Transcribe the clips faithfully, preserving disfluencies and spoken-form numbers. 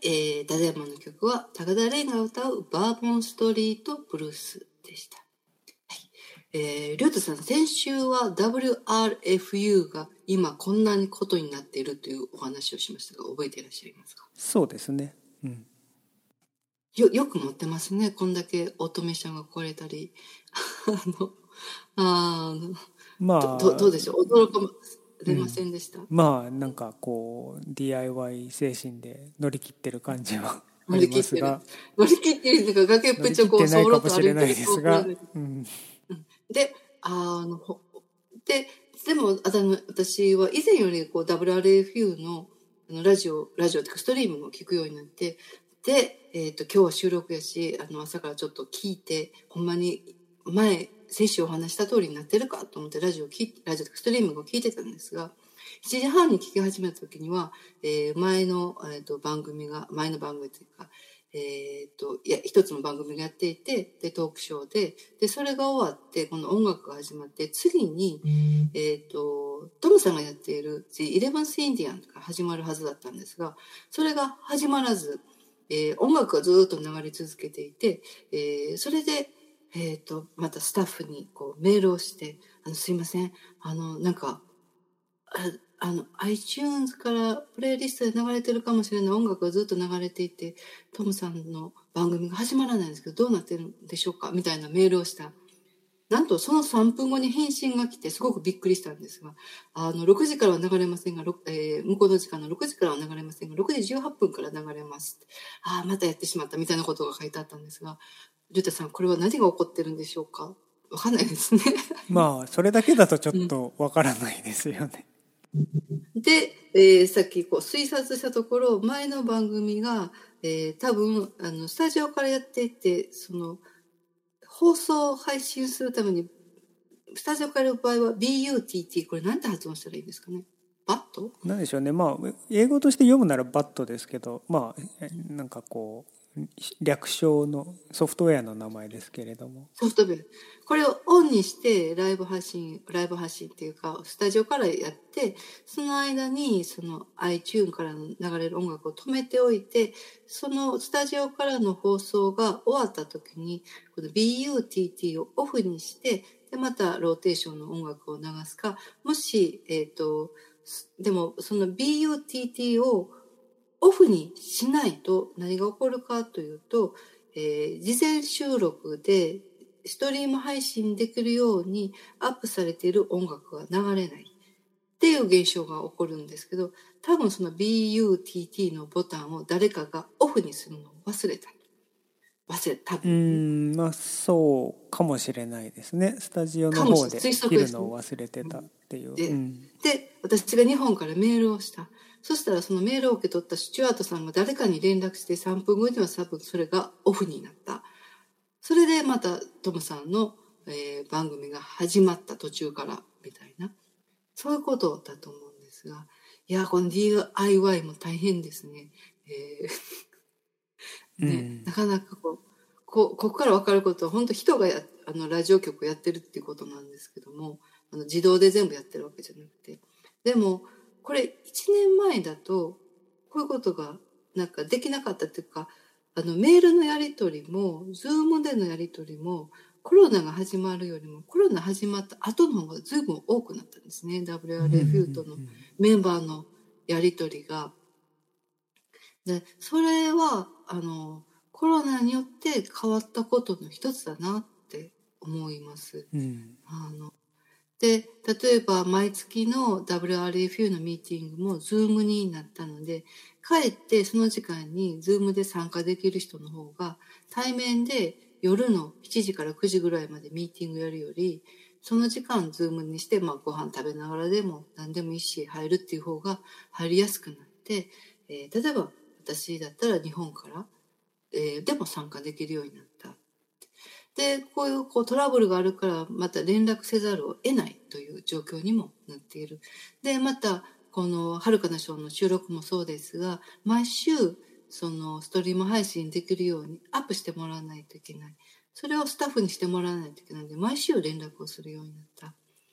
えー、ダダヤマの曲は高田レイが歌うバーボンストリートブルースでした。えー、りょうたさん、先週は ダブリューアールエフユー が今こんなにことになっているというお話をしましたが、覚えていらっしゃいますか？ そうですね。うん。 よ、よく持ってますね。こんだけオートメーションが来れたり。あの、あの、 まど、ど、 あ、 どうでしょう。驚かれませんでした？ うん、まあ、なんかこう、ディーアイワイ 精神で乗り切ってる感じはありますが。 乗り切ってる。乗り切ってるというか、崖っぷちをこう、そろっと歩いてると。うん。で、あの、で、でも、あの私は以前よりこう ダブリューアールエフユー のあのラジオ、ラジオというかストリームも聞くようになって、で、えっと、今日は収録やし、あの、朝からちょっと聞いて、ほんまに前、先週お話した通りになってるかと思ってラジオ聞いて、ラジオとかストリームを聞いてたんですが、しちじはんに聞き始めた時には、えー、前の、えー、と番組が、前の番組というか、えっと、いや、一つの番組がやっていて、で、トークショーで、で、それが終わって、この音楽が始まって、次に、えっと、トムさんがやっている The Eleventh Indian が始まるはずだったんですが、それが始まらず、えー、音楽がずっと流れ続けていて、えー、それで、えっと、またスタッフにこうメールをして、あの、すいません、あの、なんか、ああの iTunes からプレイリストで流れてるかもしれない音楽がずっと流れていて、トムさんの番組が始まらないんですけど、どうなってるんでしょうかみたいなメールをした。なんとそのさんぷんごに返信が来て、すごくびっくりしたんですが、あのろくじからは流れませんが、えー、向こうの時間のろくじからは流れませんが、ろくじじゅうはっぷんから流れます。ああ、またやってしまったみたいなことが書いてあったんですが、リュウタさん、これは何が起こってるんでしょうか？わかんないですね。 まあ、それだけだとちょっとわからないですよね。 うん、で、えー、さっきこう推察したところ、前の番組が、えー、多分あのスタジオからやっていて、その放送配信するためにスタジオからやる場合は ビーユーティーティー、これなんて発音したらいいですかね？バット？ なんでしょうね。まあ、英語として読むならバットですけど、まあ、なんかこう、略称のソフトウェアの名前ですけれども。 ソフトウェア。これをオンにしてライブ配信、ライブ配信っていうか、スタジオからやって、その間にその iTunes から流れる音楽を止めておいて、そのスタジオからの放送が終わった時に、この ビーユーティーティー をオフにして、で、またローテーションの音楽を流すか、もし、えっと、でもその ビーユーティーティー をオフにしないと何が起こるかというと、えー、事前収録でストリーム配信できるようにアップされている音楽が流れないっていう現象が起こるんですけど、多分その ビーユーティーティー のボタンを誰かがオフにするのを忘れた。忘れた。多分、ね。 うーん、まあそうかもしれないですね。スタジオの方で切るのを忘れてたっていう。 で、 うん、 で、私が日本からメールをした。そしたらそのメールを受け取ったスチュワートさんが誰かに連絡してさんぷんごには多分それがオフになった。それでまたトムさんの、えー、番組が始まった途中からみたいな。そういうことだと思うんですが。いや、この ディーアイワイ も大変ですね。えーね、うん、なかなかこう、こ, ここから分かることは本当人がやあのラジオ局をやってるっていうことなんですけども、あの自動で全部やってるわけじゃなくて、でもこれいちねんまえだとこういうことがなんかできなかったっていうか、あのメールのやり取りも Zoom でのやり取りもコロナが始まるよりもコロナ始まった後の方が随分多くなったんですね。 ダブリューアールエフユー とのメンバーのやり取りが。でそれはあのコロナによって変わったことの一つだなって思います。 うん、 あので例えば毎月の ダブリューアールエフユー のミーティングも Zoom になったので、かえってその時間に Zoom で参加できる人の方が対面で夜のしちじからくじぐらいまでミーティングやるより、その時間 Zoom にして、まあ、ご飯食べながらでも何でもいいし入るっていう方が入りやすくなって、えー、例えば私だったら日本から、えー、でも参加できるようになった。で、こういう、こうトラブルがあるからまた連絡せざるを得ないという状況にもなっている。で、またこのはるかなショーの収録もそうですが、毎週そのストリーム配信できるようにアップしてもらわないといけない。それをスタッフにしてもらわないといけないので、毎週連絡をするようになった。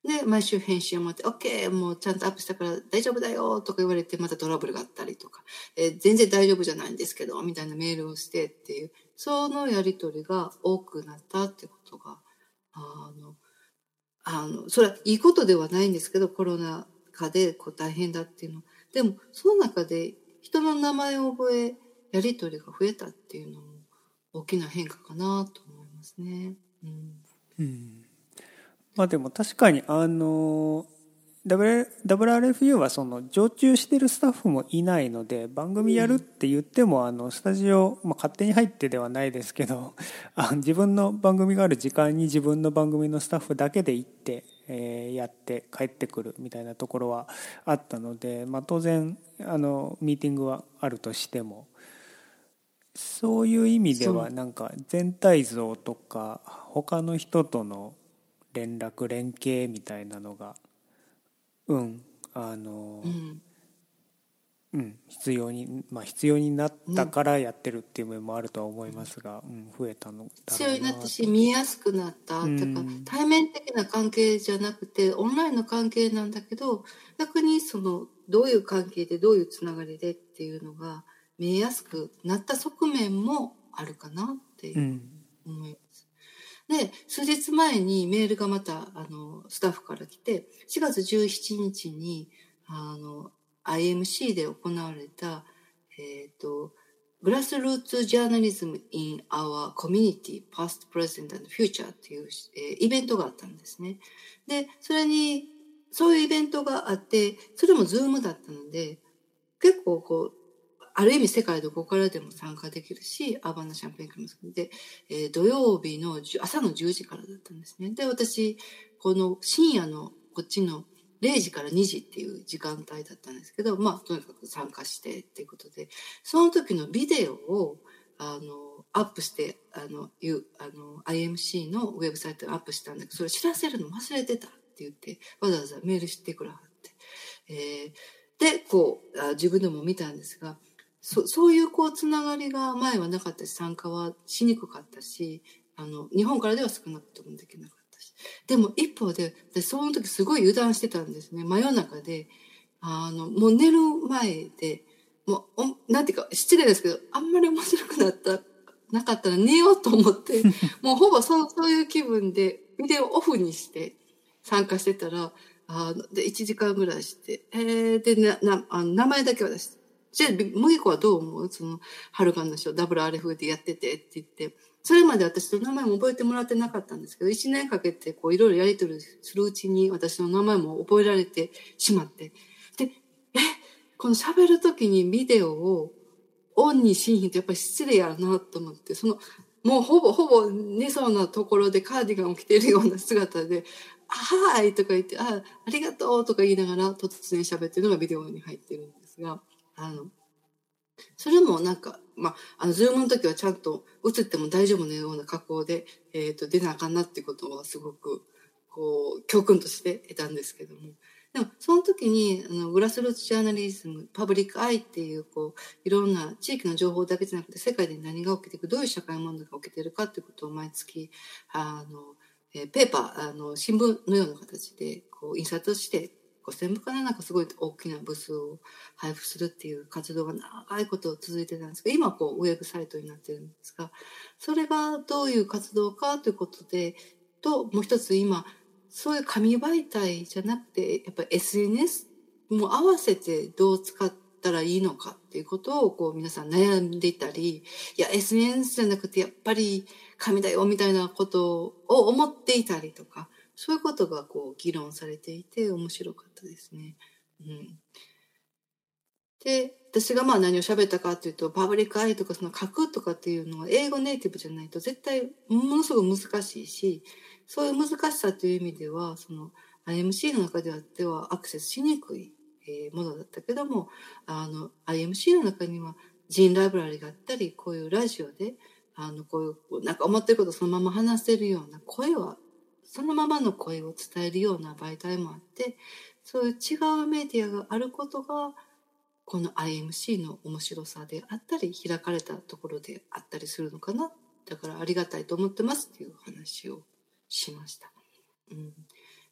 で、毎週返信を待って、OK、もうちゃんとアップしたから大丈夫だよとか言われて、またトラブルがあったりとか、えー全然大丈夫じゃないんですけど、みたいなメールをしてっていう、そのやりとりが多くなったってことが、あの、あの、それはいいことではないんですけど、コロナ禍でこう大変だっていうの。でも、その中で人の名前を覚え、やりとりが増えたっていうのも大きな変化かなと思いますね。うん。 うん、まあでも確かにあの ダブリューアールエフユー はその常駐してるスタッフもいないので、番組やるって言ってもあのスタジオ、まあ、勝手に入ってではないですけどあ自分の番組がある時間に自分の番組のスタッフだけで行って、えーやって帰ってくるみたいなところはあったので、まあ、当然あのミーティングはあるとしても、そういう意味でそう。 はなんか全体像とか他の人との連絡連携みたいなのがうんあのうん。 うん必要にまあ必要になったね。 からやってるっていう面もあるとは思いますが、うん、増えたのだろう必要になったし、 なと。 見やすくなっうた。だから、 ん対面的な関係じゃなくて、オンラインの関係なんだけど、逆にその、どういう関係で、どういうつながりでっていうのが見えやすくなった側面もあるかなっていううん思います。で、数日前にメールがまた、あの、スタッフから来て、しがつじゅうしちにちに、あの、アイエムシー で行われた、えっと、グラスルーツジャーナリズム in our community, past, present and future っていう、えーイベントがあったんですね。で、それに、そういうイベントがあって、それもズームだったので、結構こう、ある意味世界どこからでも参加できるし、アーバンなシャンペーンクラブで、えー土曜日のじゅ朝のじゅうじからだったんですね。で、私、この深夜のこっちのれいじからにじっていう時間帯だったんですけど、まあ、とにかく参加してっていうことで、その時のビデオを、あの、アップして、あの、いう、あの、アイエムシー のウェブサイトにアップしたんだけど、それ知らせるの忘れてたって言って、わざわざメールしてくれはって。えーで、こう、あ自分でも見たんですが、そそういうこうつながりが前はなかったし、参加はしにくかったし、あの、日本からでは少なくともできなかったし。でも一方で、でその時すごい油断してたんですね。真夜中で、あの、もう寝る前で、もう、おなんていうか、失礼ですけど、あんまり面白くなった、なかったら寝ようと思って、もうほぼそう、そういう気分で、ビデオオフにして参加してたら、あの、で、いちじかんぐらいして、えー、で、な、な、あの、名前だけは出して、じゃあ、麦子はどう思うその、ハルカンの賞、ダブル アールエフ でやっててって言って、それまで私の名前も覚えてもらってなかったんですけど、一年かけてこういろいろやり取りするうちに私の名前も覚えられてしまって、で、え、この喋るときにビデオをオンにしんひんってやっぱり失礼やなと思って、その、もうほぼほぼ寝そうなところでカーディガンを着ているような姿で、はーいとか言って、あ、ありがとうとか言いながら突然喋ってるのがビデオに入ってるんですが、あの、それもなんか、まあ、あの、ズームの時はちゃんと映っても大丈夫なような格好で、えっと、出なあかんなっていうことはすごく、こう、教訓として得たんですけども。でも、その時に、あの、グラスルーツジャーナリズム、パブリックアイっていう、こう、いろんな地域の情報だけじゃなくて、世界で何が起きていく、どういう社会問題が起きているかっていうことを毎月、あの、えーペーパー、あの、新聞のような形で、こう、印刷して、ごせん部かななんかすごい大きな部数を配布するっていう活動が長いこと続いてたんですけど、今はこうウェブサイトになってるんですが、それがどういう活動かということで、と、もう一つ今、そういう紙媒体じゃなくて、やっぱり エスエヌエス も合わせてどう使ったらいいのかっていうことをこう皆さん悩んでいたり、いや エスエヌエス じゃなくてやっぱり紙だよみたいなことを思っていたりとか、そういうことがこう議論されていて面白かったですね。うん、で、私がまあ何を喋ったかというと、パブリックアイとかその書くとかっていうのは英語ネイティブじゃないと絶対ものすごく難しいし、そういう難しさという意味では、その アイエムシー の中ではではアクセスしにくいものだったけども、あの アイエムシー の中にはジーンライブラリがあったり、こういうラジオで、あのこういうなんか思ってることをそのまま話せるような声は、そのままの声を伝えるような媒体もあって、そういう違うメディアがあることが、この アイエムシー の面白さであったり、開かれたところであったりするのかな。だからありがたいと思ってますっていう話をしました。うん、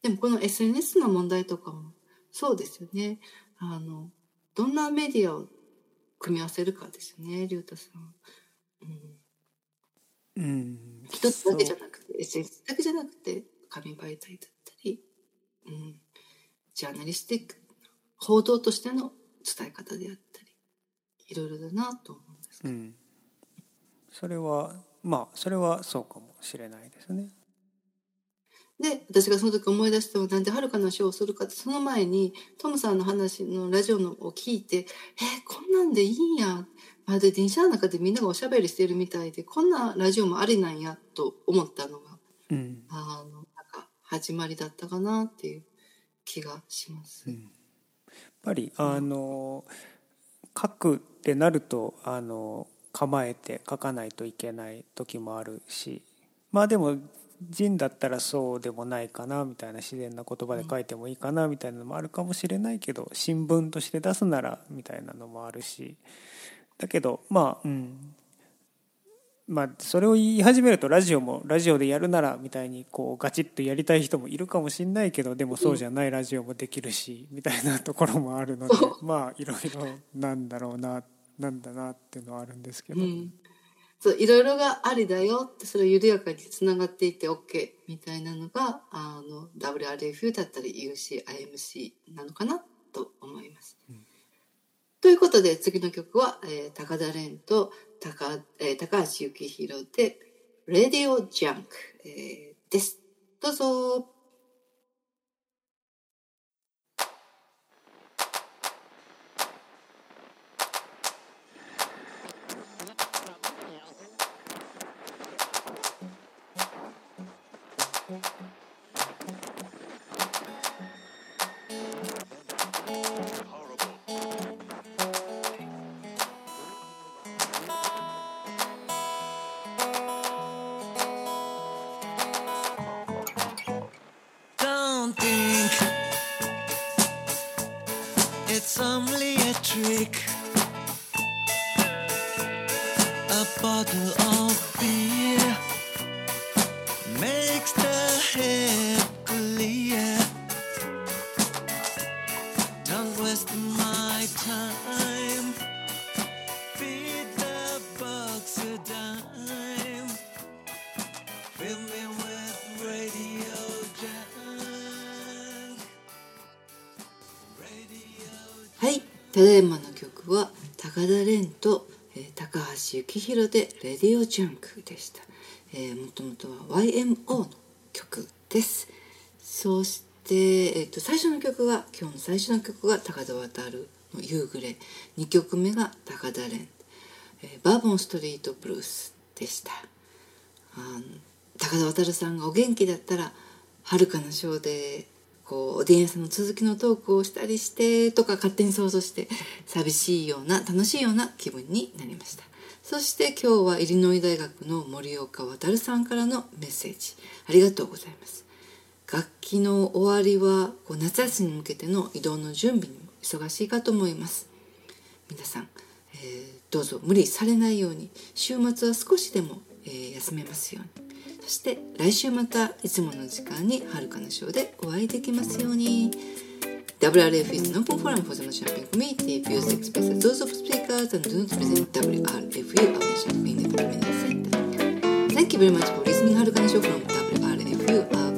でもこの エスエヌエス の問題とかもそうですよね。あのどんなメディアを組み合わせるかですよね、龍太さん。うん、うん、一つだけじゃなくて エスエヌエス だけじゃなくて紙媒体だったり、うん、ジャーナリスティック報道としての伝え方であったりいろいろだなと思うんですけど、うん、 それはまあそれはそうかもしれないですね。 で私がその時思い出したのはなんではるかなショーをするかって、その前にトムさんの話のラジオのを聞いて、えー、こんなんでいいんや、まるで電車の中でみんながおしゃべりしてるみたいでこんなラジオもありなんやと思ったのが、うん、あのなんか始まりだったかなっていう気がします、うん、やっぱりあの、うん、書くってなるとあの構えて書かないといけない時もあるし、まあでも人だったらそうでもないかなみたいな、自然な言葉で書いてもいいかなみたいなのもあるかもしれないけど、新聞として出すならみたいなのもあるし、だけどまあうんまあそれを言い始めるとラジオもラジオでやるならみたいにこうガチッとやりたい人もいるかもしれないけど、でもそうじゃないラジオもできるしみたいなところもあるので、まあいろいろなんだろうななんだなっていうのはあるんですけど、うん、 そういろいろがありだよって、それを緩やかにつながっていて OK みたいなのがあの ダブリューアールエフユー だったり ユーシーアイエムシー なのかなと思います、うん、ということで次の曲は、えー、高田蓮と 高,、えー、高橋幸宏で Radio Junk、えー、です。どうぞ。 It's only a trick, a bottle of beer makes the head clear. Don't waste my time, feed the box a dime, fill me with Radio Junk. はい、ただいまの曲は高田蓮と、えー、高橋幸宏でレディオジャンクでした。えー、もともとは ワイエムオー の曲です。そして、えー、と最初の曲が今日の最初の曲が高田渡の夕暮れ、にきょくめが高田蓮、えー、バーボンストリートブルースでした。あの高田渡さんがお元気だったらはるかなショーでこうオーディエンスの続きのトークをしたりしてとか勝手に想像して寂しいような楽しいような気分になりました。そして今日はイリノイ大学の森岡渉さんからのメッセージありがとうございます。楽器の終わりはこう夏休みに向けての移動の準備にも忙しいかと思います。皆さん、えー、どうぞ無理されないように週末は少しでも、えー、休めますように。そして来週またいつもの時間にはるかなショーでお会いできますように。 ダブリューアールエフ is an open forum for the National Community. Views expressed as those of speakers and do not present ダブリューアールエフユー, our National Independent Center. Thank you very much for listening. はるかなショー from ダブリューアールエフユー.